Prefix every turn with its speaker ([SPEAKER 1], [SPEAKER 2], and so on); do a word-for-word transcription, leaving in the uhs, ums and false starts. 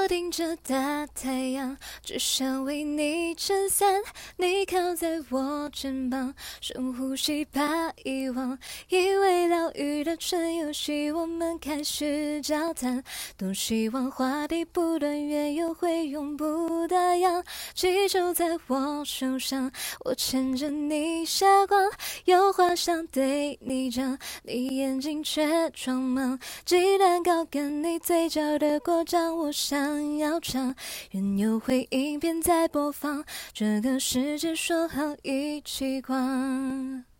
[SPEAKER 1] 我盯着大太阳，只想为你撑伞。你靠在我肩膀，深呼吸怕遗忘。以为疗愈的纯游戏，我们开始交谈。多希望话题不断，缘又会永不打烊。气球在我手上，我牵着你下光，有话想对你讲，你眼睛却装忙。鸡蛋糕跟你嘴角的果酱，我想要尝。原有回应片在播放，这个世界说好一起逛。